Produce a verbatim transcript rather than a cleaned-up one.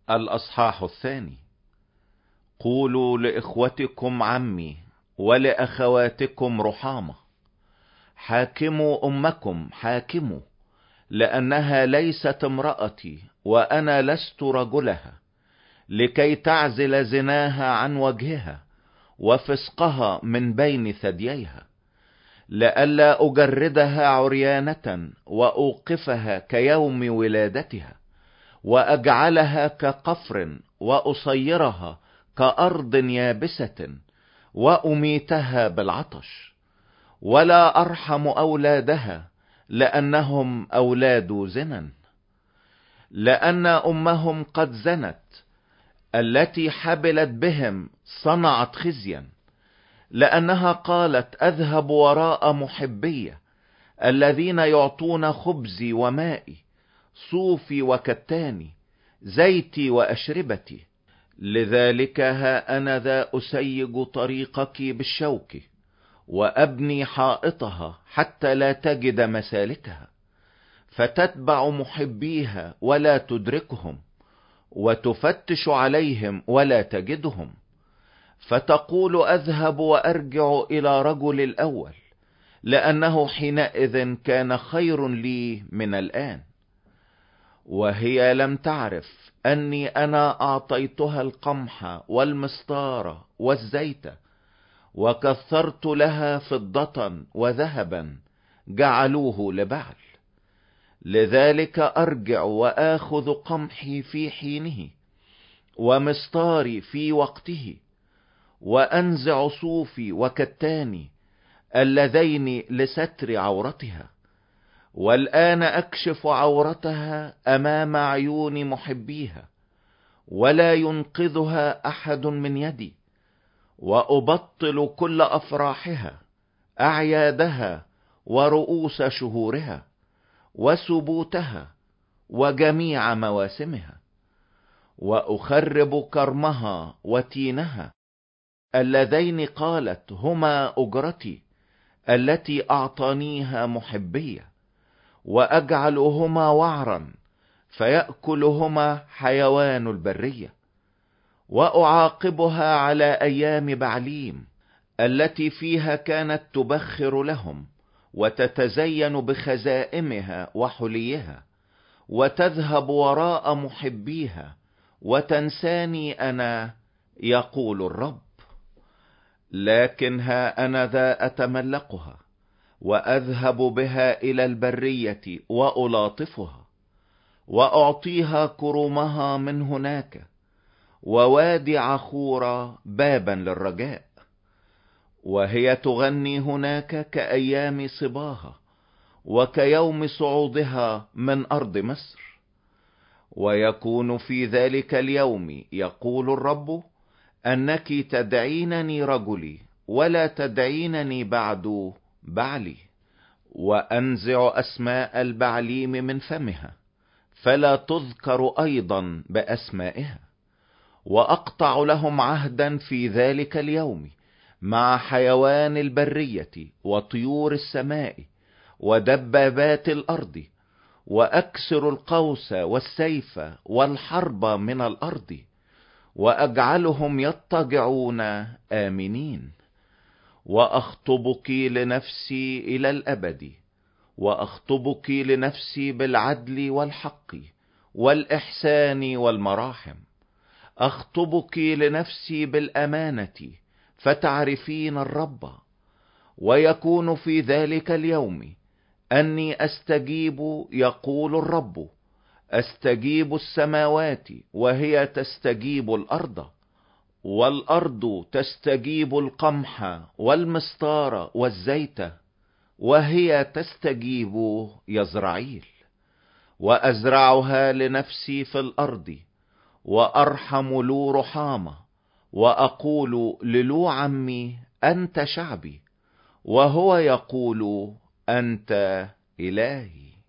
الأصحاح الثاني. قولوا لإخوتكم عمي ولأخواتكم رحامة، حاكموا أمكم حاكموا، لأنها ليست امرأتي وأنا لست رجلها، لكي تعزل زناها عن وجهها وفسقها من بين ثدييها، لئلا أجردها عريانة وأوقفها كيوم ولادتها، وأجعلها كقفر وأصيرها كأرض يابسة، وأميتها بالعطش، ولا أرحم أولادها لأنهم أولاد زنا، لأن أمهم قد زنت، التي حبلت بهم صنعت خزيا، لأنها قالت أذهب وراء محبية الذين يعطون خبزي ومائي، صوفي وكتاني، زيتي وأشربتي. لذلك ها أنا ذا أسيج طريقك بالشوك، وأبني حائطها حتى لا تجد مسالكها، فتتبع محبيها ولا تدركهم، وتفتش عليهم ولا تجدهم، فتقول أذهب وأرجع إلى رجل الأول، لأنه حينئذ كان خير لي من الآن. وهي لم تعرف أني أنا أعطيتها القمح والمسطار والزيت، وكثرت لها فضة وذهبا جعلوه لبعل. لذلك أرجع وآخذ قمحي في حينه ومسطاري في وقته، وأنزع صوفي وكتاني اللذين لستر عورتها، والآن أكشف عورتها أمام عيون محبيها، ولا ينقذها أحد من يدي، وأبطل كل أفراحها، أعيادها ورؤوس شهورها وسبوتها وجميع مواسمها، وأخرب كرمها وتينها اللذين قالت هما أجرتي التي أعطانيها محبية، وأجعلهما وعرا فيأكلهما حيوان البرية، وأعاقبها على أيام بعليم التي فيها كانت تبخر لهم وتتزين بخزائمها وحليها، وتذهب وراء محبيها وتنساني أنا، يقول الرب. لكن ها أنا ذا أتملقها وأذهب بها إلى البرية وألاطفها، وأعطيها كرومها من هناك، ووادي عخورة بابا للرجاء، وهي تغني هناك كأيام صباها وكيوم صعودها من أرض مصر. ويكون في ذلك اليوم، يقول الرب، أنك تدعينني رجلي ولا تدعينني بعد بعلي، وأنزع أسماء البعليم من فمها فلا تذكر أيضا بأسمائها، وأقطع لهم عهدا في ذلك اليوم مع حيوان البرية وطيور السماء ودبابات الأرض، وأكسر القوس والسيف والحرب من الأرض، وأجعلهم يضطجعون آمنين. وأخطبك لنفسي إلى الأبد، وأخطبك لنفسي بالعدل والحق والإحسان والمراحم، أخطبك لنفسي بالأمانة فتعرفين الرب. ويكون في ذلك اليوم أني أستجيب، يقول الرب، أستجيب السماوات وهي تستجيب الأرض، والأرض تستجيب القمح والمسطار والزيت وهي تستجيب يزرعيل. وأزرعها لنفسي في الأرض، وأرحم لو رحامة، وأقول للو عمي أنت شعبي، وهو يقول أنت إلهي.